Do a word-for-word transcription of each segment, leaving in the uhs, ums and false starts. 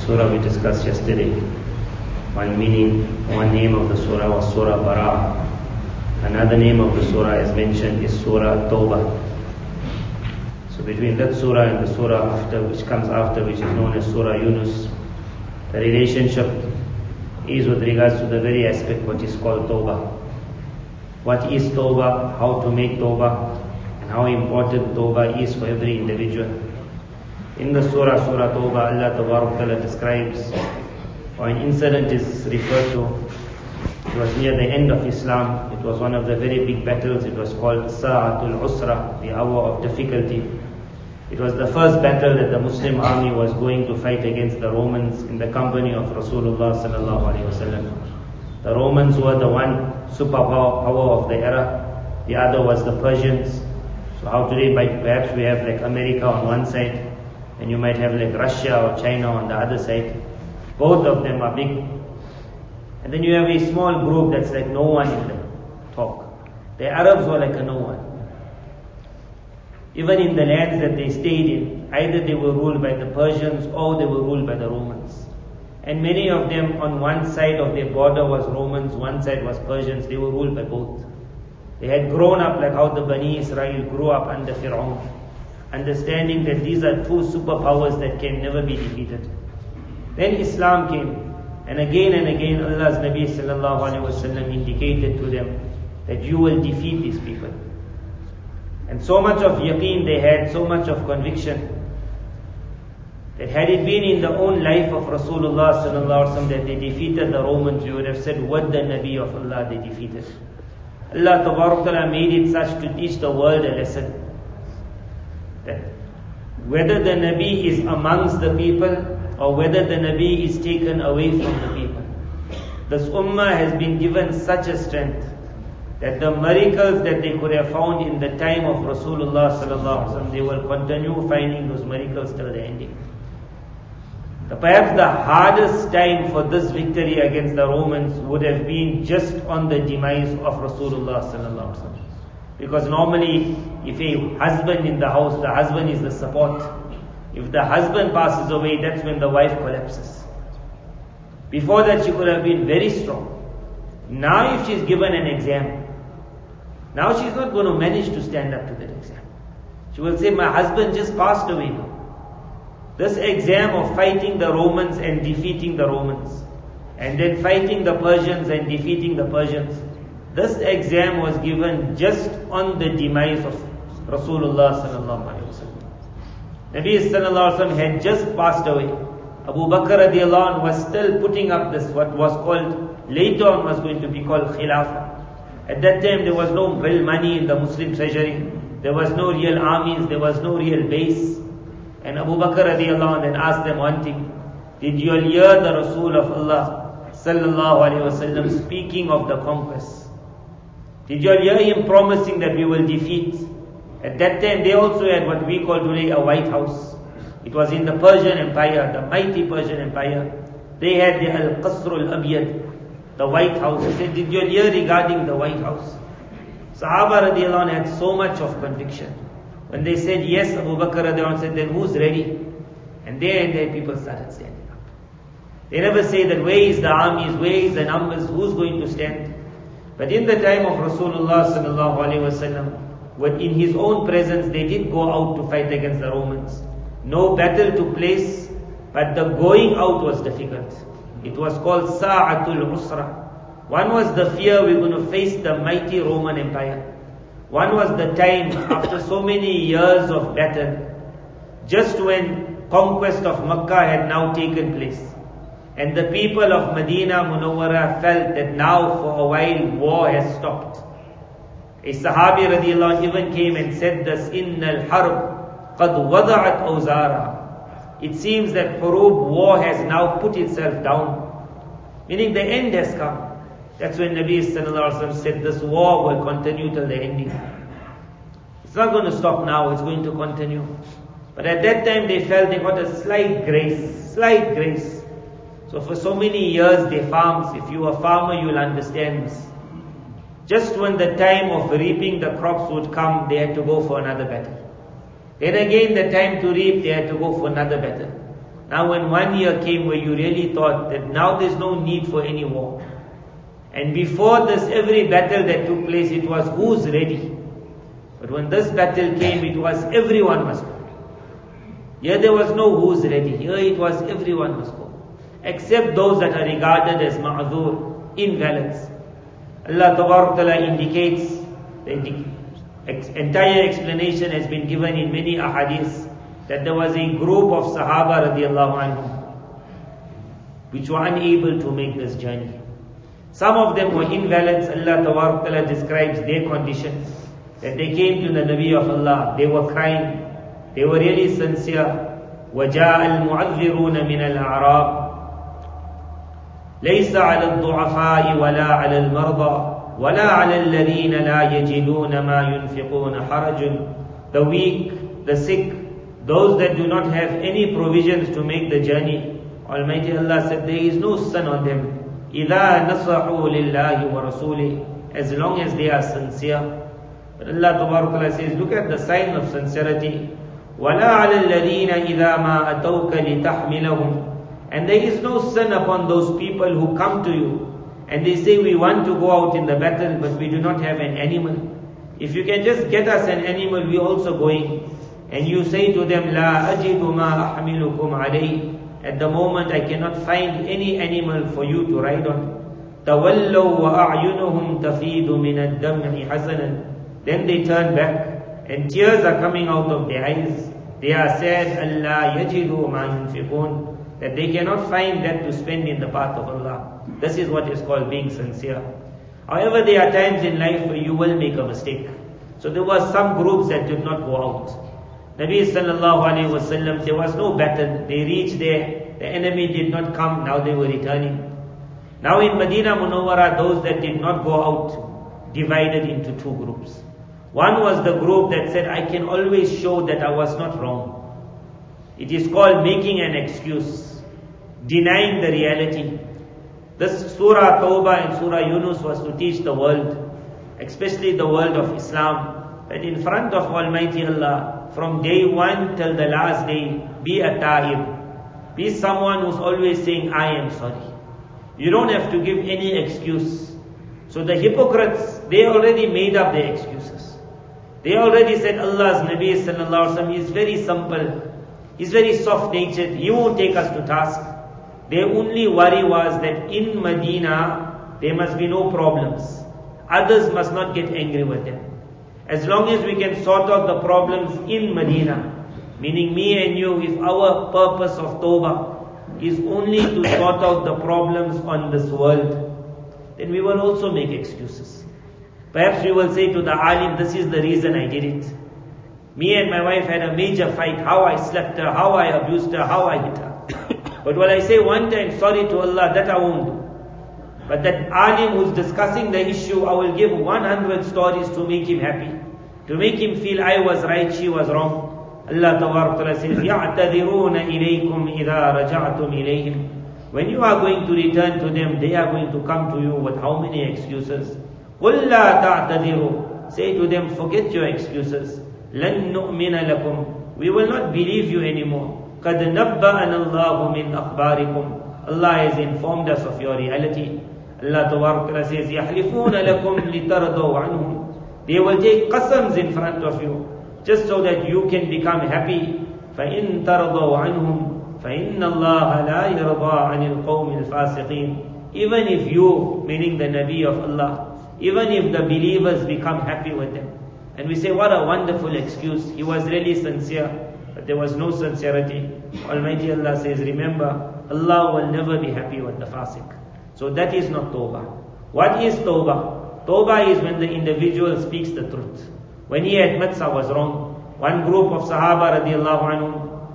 surah we discussed yesterday. One meaning, one name of the surah was Surah Bara'ah. Another name of the surah as mentioned is Surah Tawbah. So between that surah and the surah after, which comes after, which is known as Surah Yunus, the relationship is with regards to the very aspect which is called Tawbah. What is Tawbah, how to make Tawbah, and how important Tawbah is for every individual. In the surah, Surah Tawbah, Allah Ta'ala describes, or an incident is referred to. It was near the end of Islam. It was one of the very big battles. It was called Sa'atul Usra, the hour of difficulty. It was the first battle that the Muslim army was going to fight against the Romans in the company of Rasulullah sallallahu alaihi wasallam. The Romans were the one superpower power of the era. The other was the Persians. So how today, by perhaps we have like America on one side, and you might have like Russia or China on the other side. Both of them are big. And then you have a small group that's like no one in the talk. The Arabs were like a no one. Even in the lands that they stayed in, either they were ruled by the Persians or they were ruled by the Romans. And many of them, on one side of their border was Romans, one side was Persians. They were ruled by both. They had grown up like how the Bani Israel grew up under Fir'aun, understanding that these are two superpowers that can never be defeated. Then Islam came. And again and again Allah's Nabi sallallahu alaihi wasallam indicated to them that you will defeat these people. And so much of yaqeen they had, so much of conviction, that had it been in the own life of Rasulullah sallallahu alaihi wasallam that they defeated the Romans, we would have said, what the Nabi of Allah they defeated. Allah Ta'ala made it such to teach the world a lesson. That whether the Nabi is amongst the people, or whether the Nabi is taken away from the people, this ummah has been given such a strength that the miracles that they could have found in the time of Rasulullah sallallahu alaihi wasallam, they will continue finding those miracles till the ending. The, perhaps the hardest time for this victory against the Romans would have been just on the demise of Rasulullah sallallahu alaihi wasallam. Because normally, if a husband in the house, the husband is the support. If the husband passes away, that's when the wife collapses. Before that, she could have been very strong. Now if she's given an exam, now she's not going to manage to stand up to that exam. She will say, my husband just passed away now. This exam of fighting the Romans and defeating the Romans, and then fighting the Persians and defeating the Persians, this exam was given just on the demise of Rasulullah sallallahu alaihi wasallam. Nabi sallallahu alaihi wasallam had just passed away. Abu Bakr radiallahu anh was still putting up this, what was called, later on was going to be called Khilafah. At that time there was no real money in the Muslim treasury. There was no real armies. There was no real base. And Abu Bakr radiallahu anh then asked them one thing. Did you hear the Rasul of Allah sallallahu alaihi wasallam speaking of the conquest? Did you hear him promising that we will defeat? At that time, they also had what we call today a White House. It was in the Persian Empire, the mighty Persian Empire. They had the Al-Qasr Al-Abyad, the White House. He said, did you hear regarding the White House? Sahaba radiallahu anh had so much of conviction. When they said yes, Abu Bakr radiallahu anh said, then who's ready? And there and there people started standing up. They never say that where is the armies, where is the numbers, who's going to stand? But in the time of Rasulullah sallallahu alaihi wasallam, when in his own presence they did go out to fight against the Romans. No battle took place, but the going out was difficult. It was called Sa'atul Usra. One was the fear we're going to face the mighty Roman Empire. One was the time after so many years of battle, just when conquest of Makkah had now taken place. And the people of Medina Munawwara felt that now for a while war has stopped. A Sahabi radiallahu anh even came and said this, Inna al-harb qad wada'at awzara. It seems that Hurub, war, has now put itself down. Meaning the end has come. That's when Nabi sallallahu alaihi wasallam said this war will continue till the ending. It's not going to stop now, it's going to continue. But at that time they felt they got a slight grace, slight grace. So for so many years they farmed. If you are a farmer, you will understand this. Just when the time of reaping the crops would come, they had to go for another battle. Then again the time to reap, they had to go for another battle. Now when one year came where you really thought that now there's no need for any war. And before this, every battle that took place, it was who's ready. But when this battle came, it was everyone must go. Here there was no who's ready. Here it was everyone must go. Except those that are regarded as ma'adhur, invalids. Allah Ta'ala indicates, the ex- entire explanation has been given in many ahadith, that there was a group of Sahaba radiallahu anhum, which were unable to make this journey. Some of them were invalids. Allah Ta'ala describes their condition, that they came to the Nabi of Allah, they were crying, they were really sincere. وَجَاءَ الْمُعَذِّرُونَ مِنَ الْأَعْرَابِ لَيْسَ عَلَى الضُّعَفَاءِ وَلَا عَلَى الْمَرْضَى وَلَا عَلَى الَّذِينَ لَا يَجِدُونَ مَا يُنْفِقُونَ حَرَجٌ. The weak, the sick, those that do not have any provisions to make the journey, Almighty Allah said there is no sin on them. إِذَا نَصَحُوا لِلَّهِ وَرَسُولِهِ, as long as they are sincere. But Allah Ta'ala says, look at the sign of sincerity. وَلَا عَلَى الَّذِينَ إِذَا مَا أَتَوْكَ لِتَحْمِلَهُمْ. And there is no sin upon those people who come to you and they say, we want to go out in the battle, but we do not have an animal. If you can just get us an animal, we are also going. And you say to them, لَا أَجِدُ مَا أَحْمِلُكُمْ عَلَيْهِ. At the moment I cannot find any animal for you to ride on. تَوَلَّوْا وَأَعْيُنُهُمْ تَفِيدُ مِنَ الدَّمْعِ حَسَنًا. Then they turn back and tears are coming out of their eyes. They are sad, أَلَّا يَجِدُوا مَا يُنْفِقُونَ, that they cannot find that to spend in the path of Allah. This is what is called being sincere. However, there are times in life where you will make a mistake. So there were some groups that did not go out. Nabi sallallahu alayhi wa sallam, there was no battle. They reached there, the enemy did not come, now they were returning. Now in Medina Munawwara, those that did not go out divided into two groups. One was the group that said, I can always show that I was not wrong. It is called making an excuse, denying the reality. This Surah Tawbah and Surah Yunus was to teach the world, especially the world of Islam, that in front of Almighty Allah, from day one till the last day, be a ta'ib. Be someone who's always saying, I am sorry. You don't have to give any excuse. So the hypocrites, they already made up their excuses. They already said Allah's Nabi sallallahu alaihi wasallam is very simple. He's very soft-natured. He won't take us to task. Their only worry was that in Medina, there must be no problems. Others must not get angry with them. As long as we can sort out the problems in Medina, meaning me and you, if our purpose of Tawbah is only to sort out the problems on this world, then we will also make excuses. Perhaps we will say to the alim, this is the reason I did it. Me and my wife had a major fight, how I slept her, how I abused her, how I hit her. But when I say one time, sorry to Allah, that I won't do. But that alim who's discussing the issue, I will give one hundred stories to make him happy. To make him feel I was right, she was wrong. Allah Ta'ala says, يَعْتَذِرُونَ إِلَيْكُمْ إِذَا رَجَعْتُمْ إِلَيْهِمْ. When you are going to return to them, they are going to come to you with how many excuses? قُلْ لَا تَعْتَذِرُوا. Say to them, forget your excuses. لَن نُؤْمِنَ لَكُمْ. We will not believe you anymore. قَدْ نَبَّأَنَا اللَّهُ مِنْ أَخْبَارِكُمْ. Allah has informed us of your reality. Allah Ta'ala says, يَحْلِفُونَ لَكُمْ لِتَرْضَوْا عَنْهُمْ. They will take qasams in front of you, just so that you can become happy. فَإِن تَرْضَوْا عَنْهُمْ فَإِنَّ اللَّهَ لَا يَرْضَى عَنِ الْقَوْمِ الْفَاسِقِينَ. Even if you, meaning the Nabi of Allah, even if the believers become happy with them. And we say, what a wonderful excuse. He was really sincere, but there was no sincerity. Almighty Allah says, remember, Allah will never be happy with the fasiq. So that is not tawbah. What is tawbah? Tawbah is when the individual speaks the truth. When he admits I was wrong. One group of Sahaba radiallahu anhum,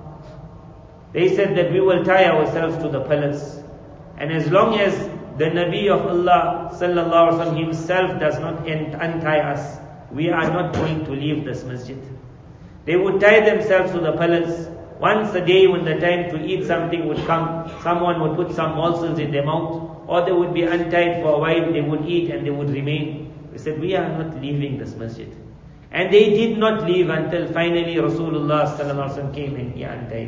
they said that we will tie ourselves to the pillars. And as long as the Nabi of Allah sallallahu alaihi wasallam himself does not untie us, we are not going to leave this masjid. They would tie themselves to the pillars. Once a day when the time to eat something would come, someone would put some morsels in their mouth, or they would be untied for a while, they would eat and they would remain. We said, we are not leaving this masjid. And they did not leave until finally Rasulullah sallallahu alaihi wasallam came and he untied.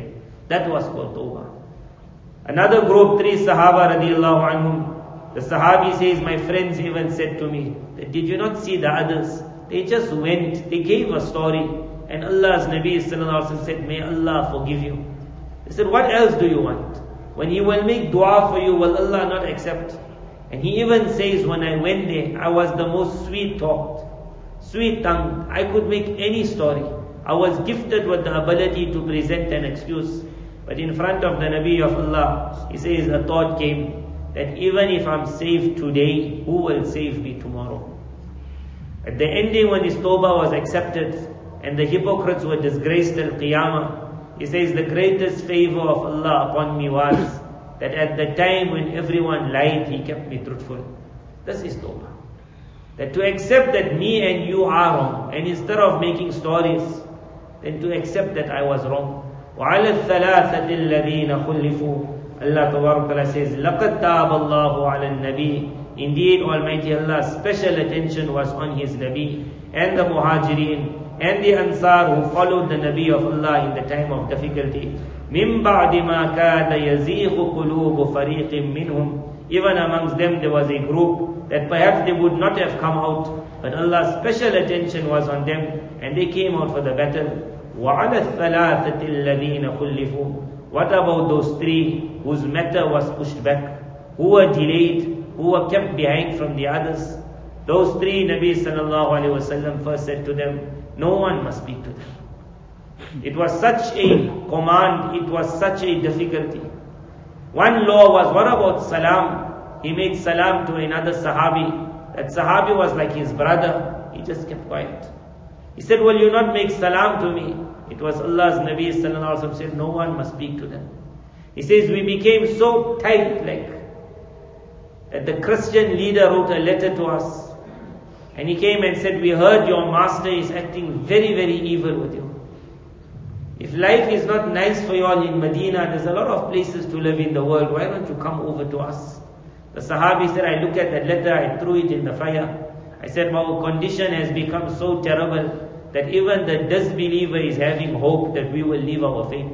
That was called tawbah. Another group, three Sahaba radiallahu anhum, the Sahabi says, my friends even said to me, did you not see the others? They just went, they gave a story, and Allah's Nabi sallallahu alaihi wasallam said, may Allah forgive you. He said, what else do you want? When He will make dua for you, will Allah not accept? And he even says, when I went there, I was the most sweet-talked, sweet-tongued. I could make any story. I was gifted with the ability to present an excuse. But in front of the Nabi of Allah, he says, a thought came that even if I'm saved today, who will save me tomorrow? At the ending, when his tawbah was accepted and the hypocrites were disgraced till Qiyamah, he says, the greatest favor of Allah upon me was that at the time when everyone lied, He kept me truthful. This is tawbah. That to accept that me and you are wrong, and instead of making stories, then to accept that I was wrong. وَعَلَى الثَّلَاثَةِ الَّذِينَ خُلِّفُوا Allah Ta'ala says, لَقَدْ تَابَ اللَّهُ عَلَى النَّبِيِّ Indeed, Almighty Allah's special attention was on His Nabi and the Muhajirin and the Ansar who followed the Nabi of Allah in the time of difficulty. مِن بَعْدِ مَا كَادَ يَزِيغُ قُلُوبُ فَرِيقٍ مِّنْهُمْ Even amongst them there was a group that perhaps they would not have come out, but Allah's special attention was on them and they came out for the battle. وَعَلَى الثَّلَاثَةِ الَّذِينَ خُلِّفُوا What about those three whose matter was pushed back, who were delayed, who were kept behind from the others? Those three, Nabi sallallahu alayhi wa sallam first said to them, no one must speak to them. It was such a command, it was such a difficulty. One law was, what about salam? He made salam to another Sahabi. That Sahabi was like his brother. He just kept quiet. He said, will you not make salam to me? It was Allah's Nabi sallallahu alaihi wasallam said, no one must speak to them. He says, we became so tight like that the Christian leader wrote a letter to us. And he came and said, we heard your master is acting very, very evil with you. If life is not nice for you all in Medina, there's a lot of places to live in the world. Why don't you come over to us? The Sahabi said, I looked at that letter, I threw it in the fire. I said, our condition has become so terrible that even the disbeliever is having hope that we will leave our faith.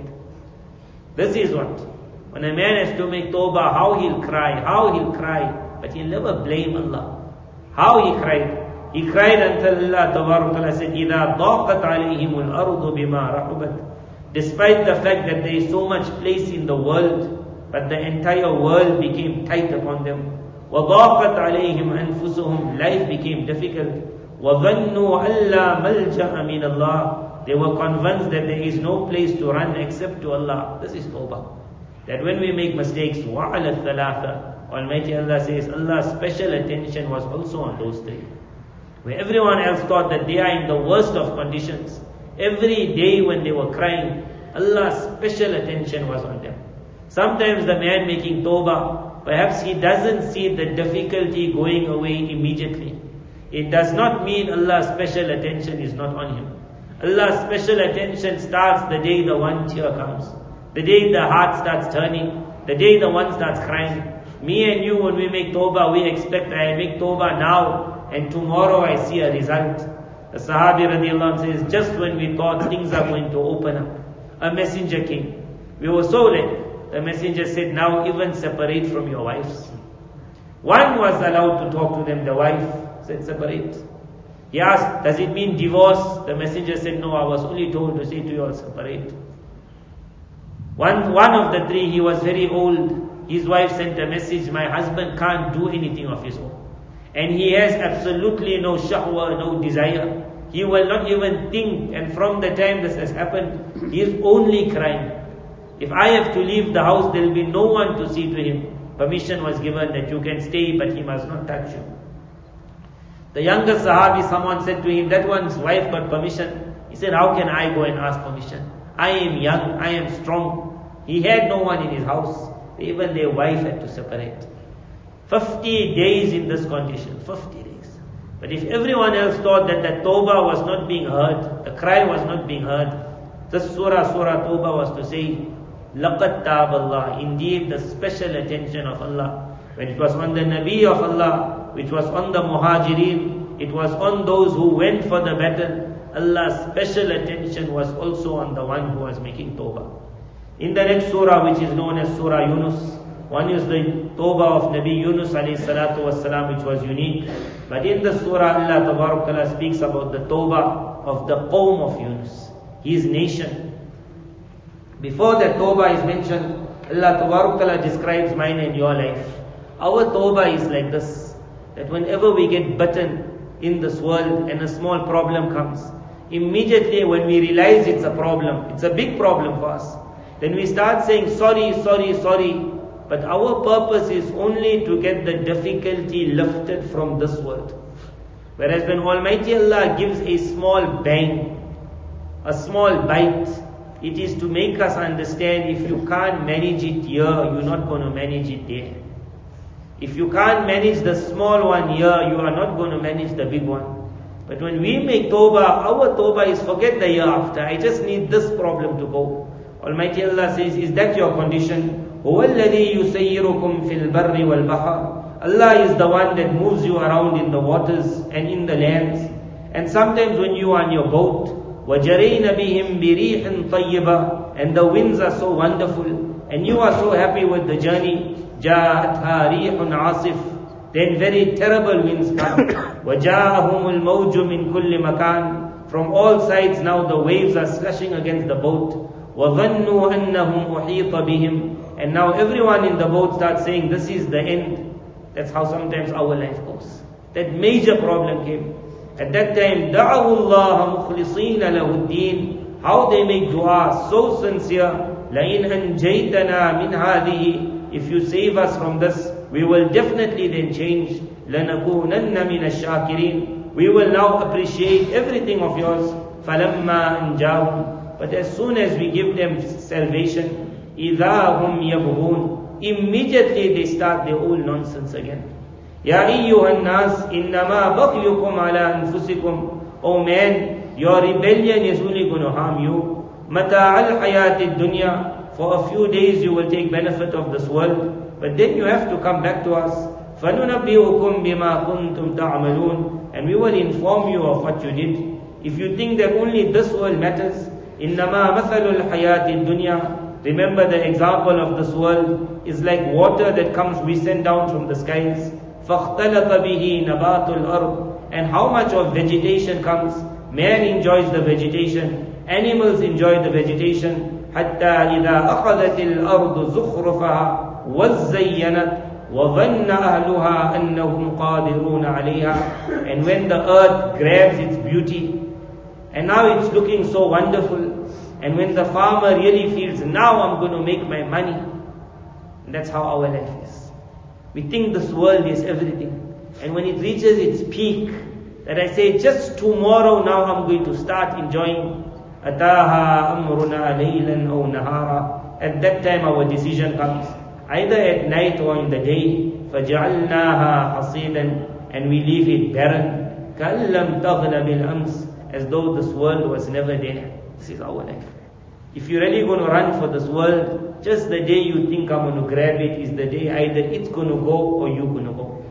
This is what, when a man has to make tawbah, how he'll cry, how he'll cry, but he'll never blame Allah. How he cried? He cried until Allah Ta'ala said, إِذَا ضَاقَتْ عَلَيْهِمُ الْأَرْضُ بِمَا رَحُبَتْ Despite the fact that there is so much place in the world, but the entire world became tight upon them. وَضَاقَتْ عَلَيْهِمْ أَنفُسُهُمْ Life became difficult. وَظَنُّوا أَلَّا مَلْجَأَ مِنَ اللَّهِ They were convinced that there is no place to run except to Allah. This is tawbah. That when we make mistakes, وَعَلَى الثَّلَاثَةِ Almighty Allah says, Allah's special attention was also on those three. Where everyone else thought that they are in the worst of conditions. Every day when they were crying, Allah's special attention was on them. Sometimes the man making tawbah, perhaps he doesn't see the difficulty going away immediately. It does not mean Allah's special attention is not on him. Allah's special attention starts the day the one tear comes. The day the heart starts turning. The day the one starts crying. Me and you, when we make tawbah, we expect I make tawbah now and tomorrow I see a result. The Sahabi radiallahu anhu says, just when we thought things are going to open up, a messenger came. We were so late. The messenger said, now even separate from your wives. One was allowed to talk to them, the wife said separate. He asked, does it mean divorce? The messenger said, no, I was only told to say to you all separate. One, one of the three, he was very old. His wife sent a message, my husband can't do anything of his own. And he has absolutely no shahwa, no desire. He will not even think, and from the time this has happened, he is only crying. If I have to leave the house, there will be no one to see to him. Permission was given that you can stay, but he must not touch you. The younger Sahabi, someone said to him, that one's wife got permission. He said, how can I go and ask permission? I am young, I am strong. He had no one in his house. Even their wife had to separate. Fifty days in this condition, fifty days. But if everyone else thought that the tawbah was not being heard, the cry was not being heard, this surah, surah tawbah was to say, لَقَدْ تَابَ اللَّهِ Indeed, the special attention of Allah. When it was on the Nabi of Allah, which was on the Muhajirin, it was on those who went for the battle, Allah's special attention was also on the one who was making tawbah. In the next surah, which is known as Surah Yunus, one is the Tawbah of Nabi Yunus alayhi salatu wasalam, which was unique. But in the surah, Allah Tabarak Ta'ala speaks about the Tawbah of the Qawm of Yunus, his nation. Before that Tawbah is mentioned, Allah Tabarak Ta'ala describes mine and your life. Our Tawbah is like this, that whenever we get bitten in this world and a small problem comes, immediately when we realize it's a problem, it's a big problem for us, then we start saying sorry, sorry, sorry. But our purpose is only to get the difficulty lifted from this world. Whereas when Almighty Allah gives a small bang, a small bite, it is to make us understand if you can't manage it here, you're not going to manage it there. If you can't manage the small one here, you are not going to manage the big one. But when we make tawbah, our tawbah is forget the year after. I just need this problem to go. Almighty Allah says, is that your condition? هُوَ الَّذِي يُسَيِّرُكُمْ فِي الْبَرِّ وَالْبَحْرِ. Allah is the one that moves you around in the waters and in the lands. And sometimes when you are on your boat, وَجَرَيْنَ بِهِمْ بِرِيحٍ طَيِّبَةٍ, and the winds are so wonderful, and you are so happy with the journey, جَاءَتْهَا رِيحٌ عَاصِفٌ, then very terrible winds come. وَجَاءَهُمُ الْمَوْجُ مِنْ كُلِّ مَكَانٍ, from all sides now the waves are slashing against the boat. وَظَنُّوا أَنَّهُمْ أُحِيطَ بِهِمْ, and now everyone in the boat starts saying, this is the end. That's how sometimes our life goes. That major problem came. At that time, دَعَوُوا اللَّهَ مُخْلِصِينَ لَهُ الدِّينَ, how they make dua so sincere. لَإِنْ أَنْجَيْتَنَا مِنْ هَذِهِ, if you save us from this, we will definitely then change. لَنَكُونَنَّ مِنَ الشَّاكِرِينَ, we will now appreciate everything of yours. فَلَمَّا أَنْجَاهُمْ, but as soon as we give them salvation, إِذَا هُمْ يَبْغُونَ, immediately they start their old nonsense again. يَا أَيُّهَا النَّاسِ إِنَّمَا بَغْيُكُمْ عَلَىٰ أَنفُسِكُمْ, oh man, your rebellion is only going to harm you. مَتَاعَ الْحَيَاةِ الدُّنْيَا, for a few days you will take benefit of this world, but then you have to come back to us. فَنُنَبِّئُكُمْ بِمَا كُنْتُمْ تَعْمَلُونَ, and we will inform you of what you did. If you think that only this world matters, إِنَّمَا مَثَلُ الْحَيَاةِ الدُّنْيَا, remember the example of this world is like water that comes, we send down from the skies. فَاخْتَلَطَ بِهِ نَبَاتُ الْأَرْضِ, and how much of vegetation comes. Man enjoys the vegetation, animals enjoy the vegetation. حَتَّى إِذَا أَخَذَتِ الْأَرْضُ زُخْرُفَهَا وَزَّيَّنَتْ وَظَنَّ أَهْلُهَا أَنَّهُمْ قَادِرُونَ عَلَيْهَا, and when the earth grabs its beauty, and now it's looking so wonderful, and when the farmer really feels, now I'm going to make my money, and that's how our life is. We think this world is everything, and when it reaches its peak, that I say, just tomorrow now I'm going to start enjoying, أَتَاهَا أَمْرُنَا لَيْلًا أَوْ نَهَارًا, at that time our decision comes, either at night or in the day. فَجَعَلْنَاهَا حَصِيدًا, and we leave it barren. كَأَن لَّمْ تَغْنَ بِالْأَمْسِ, as though this world was never there. This is our life. If you're really going to run for this world, just the day you think I'm going to grab it is the day either it's going to go or you're going to go.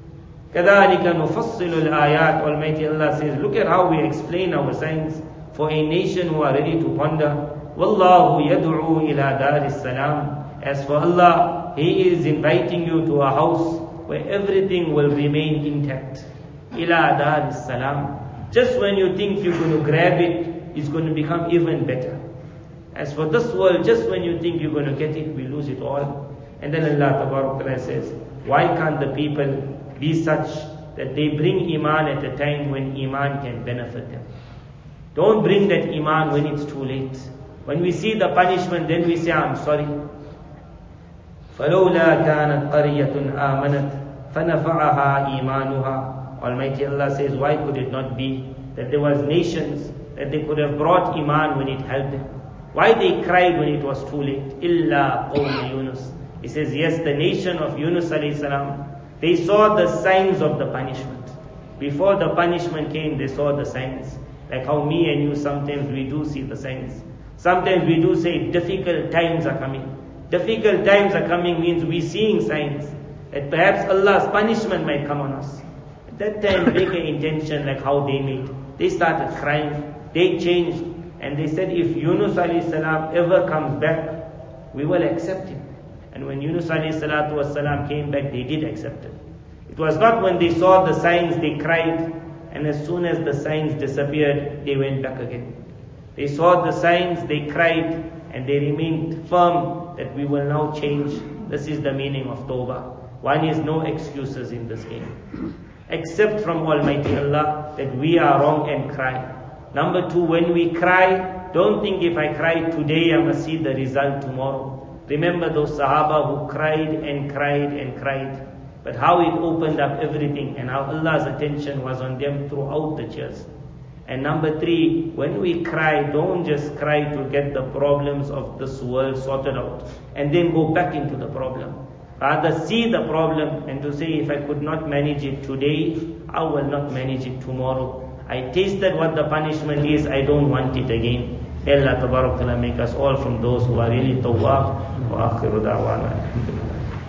كَذَلِكَ نُفَصِّلُ الْآيَاتِ, Almighty Allah says, look at how we explain our signs for a nation who are ready to ponder. وَاللَّهُ يَدْعُو إِلَى دَارِ السَّلَامِ, as for Allah, He is inviting you to a house where everything will remain intact. إِلَى دَارِ السَّلَامِ, just when you think you're going to grab it, it's going to become even better. As for this world, just when you think you're going to get it, we lose it all. And then Allah Ta'ala says, why can't the people be such that they bring Iman at a time when Iman can benefit them? Don't bring that Iman when it's too late. When we see the punishment, then we say, I'm sorry. فَلَوْلَا كَانَتْ قَرِيَّةٌ آمَنَتْ فَنَفَعَهَا إِيمَانُهَا, Almighty Allah says, why could it not be that there was nations that they could have brought Iman when it helped them? Why they cried when it was too late? Illa qawm Yunus. He says, yes, the nation of Yunus alayhi salam, they saw the signs of the punishment. Before the punishment came, they saw the signs. Like how me and you sometimes we do see the signs. Sometimes we do say difficult times are coming. Difficult times are coming means we're seeing signs that perhaps Allah's punishment might come on us. At that time, make an intention like how they made. They started crying. They changed. And they said, if Yunus alayhi salam ever comes back, we will accept him. And when Yunus alayhi salatu wasalam came back, they did accept it. It was not when they saw the signs they cried, and as soon as the signs disappeared, they went back again. They saw the signs, they cried, and they remained firm that we will now change. This is the meaning of Tawbah. One is no excuses in this game. Accept from Almighty Allah that we are wrong and cry. Number two, when we cry, don't think if I cry today, I must see the result tomorrow. Remember those Sahaba who cried and cried and cried. But how it opened up everything and how Allah's attention was on them throughout the years. And number three, when we cry, don't just cry to get the problems of this world sorted out and then go back into the problem. Rather see the problem and to say, if I could not manage it today, I will not manage it tomorrow. I tasted what the punishment is, I don't want it again. May Allah Tabarak Ta'ala make us all from those who are really tawwab. Wa akhiru da'wana.